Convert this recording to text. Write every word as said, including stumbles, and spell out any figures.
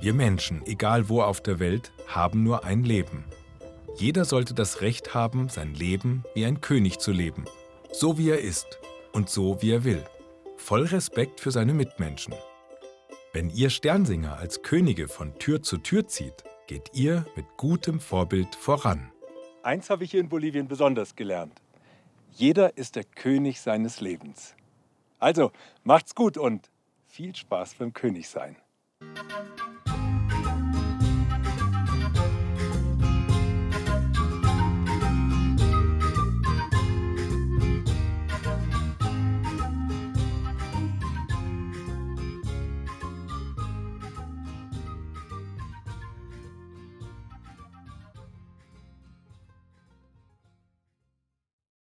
Wir Menschen, egal wo auf der Welt, haben nur ein Leben. Jeder sollte das Recht haben, sein Leben wie ein König zu leben. So wie er ist und so wie er will. Voll Respekt für seine Mitmenschen. Wenn ihr Sternsinger als Könige von Tür zu Tür zieht, geht ihr mit gutem Vorbild voran. Eins habe ich hier in Bolivien besonders gelernt. Jeder ist der König seines Lebens. Also, macht's gut und viel Spaß beim Königsein.